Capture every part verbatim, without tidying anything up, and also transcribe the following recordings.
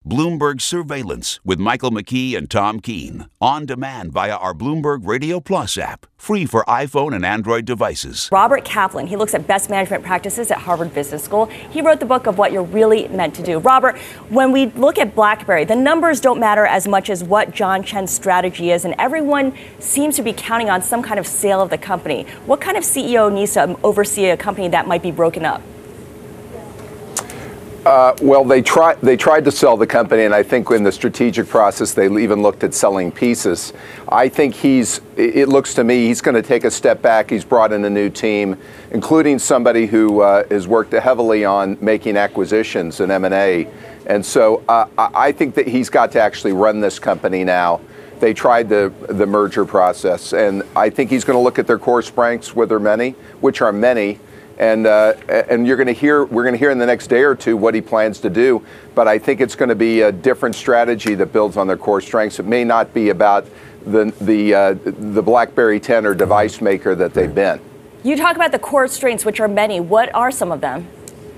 Bloomberg Surveillance with Michael McKee and Tom Keene. On demand via our Bloomberg Radio Plus app. Free for iPhone and Android devices. Robert Kaplan, he looks at best management practices at Harvard Business School. He wrote the book of what you're really meant to do. Robert, when we look at BlackBerry, the numbers don't matter as much as what John Chen's strategy is, and everyone seems to be counting on some kind of sale of the company. What kind of C E O needs to oversee a company that might be broken up? Uh, well, they tried they tried to sell the company, and I think in the strategic process they even looked at selling pieces. I think he's, it looks to me, he's going to take a step back. He's brought in a new team, including somebody who uh, has worked heavily on making acquisitions and M and A. And so uh, I think that he's got to actually run this company now. They tried the, the merger process, and I think he's going to look at their core strengths, which are many, which are many. And uh, and you're going to hear we're going to hear in the next day or two what he plans to do. But I think it's going to be a different strategy that builds on their core strengths. It may not be about the the uh, the BlackBerry ten or device maker that they've been. You talk about the core strengths, which are many. What are some of them?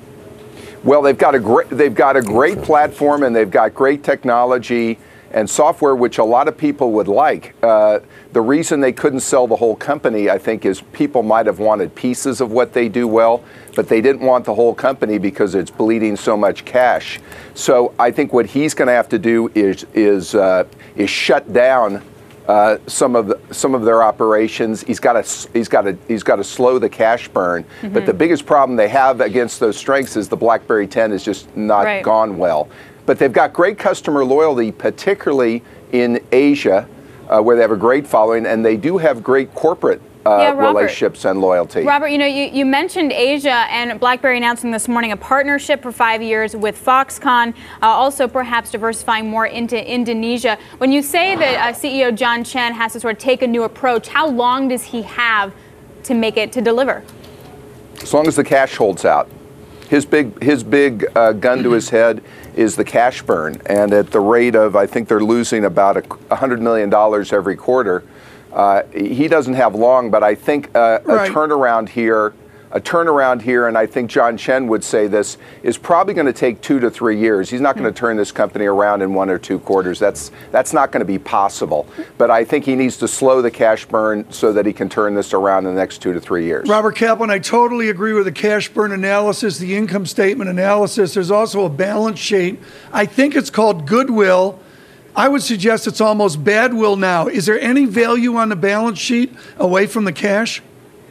Well, they've got a great they've got a great platform, and they've got great technology and software, which a lot of people would like. Uh, the reason they couldn't sell the whole company, I think, is people might have wanted pieces of what they do well, but they didn't want the whole company because it's bleeding so much cash. So I think what he's going to have to do is is uh, is shut down uh, some of the, some of their operations. He's got to he's got to he's got to slow the cash burn. Mm-hmm. But the biggest problem they have against those strengths is the BlackBerry ten is just not right. gone well. But they've got great customer loyalty, particularly in Asia, uh, where they have a great following, and they do have great corporate uh, yeah, Robert, relationships and loyalty. Robert, you know, you, you mentioned Asia, and BlackBerry announcing this morning a partnership for five years with Foxconn, uh, also perhaps diversifying more into Indonesia. When you say that uh, C E O John Chen has to sort of take a new approach, how long does he have to make it to deliver? As long as the cash holds out. His big, his big uh, gun to his head is the cash burn, and at the rate of, I think they're losing about a hundred million dollars every quarter. Uh, he doesn't have long, but I think uh, right. a turnaround here, a turnaround here, and I think John Chen would say this, is probably going to take two to three years. He's not going to turn this company around in one or two quarters. That's that's not going to be possible. But I think he needs to slow the cash burn so that he can turn this around in the next two to three years. Robert Kaplan, I totally agree with the cash burn analysis, the income statement analysis. There's also a balance sheet. I think it's called goodwill. I would suggest it's almost badwill now. Is there any value on the balance sheet away from the cash?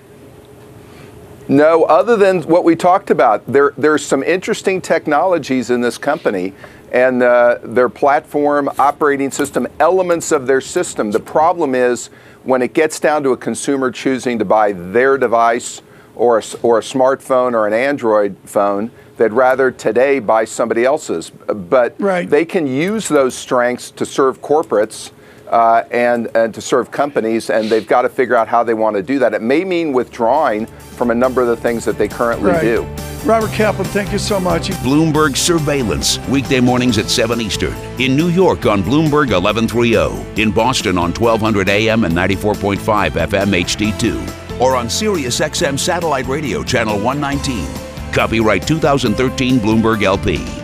No, other than what we talked about. There, there's some interesting technologies in this company, and uh, their platform, operating system, elements of their system. The problem is when it gets down to a consumer choosing to buy their device or a, or a smartphone or an Android phone, they'd rather today buy somebody else's. But right. they can use those strengths to serve corporates Uh, and, and to serve companies, and they've got to figure out how they want to do that. It may mean withdrawing from a number of the things that they currently right. do. Robert Kaplan, thank you so much. Bloomberg Surveillance, weekday mornings at seven Eastern. In New York on Bloomberg eleven thirty. In Boston on twelve hundred A M and ninety-four point five F M H D two. Or on Sirius X M Satellite Radio Channel one nineteen. Copyright two thousand thirteen Bloomberg L P.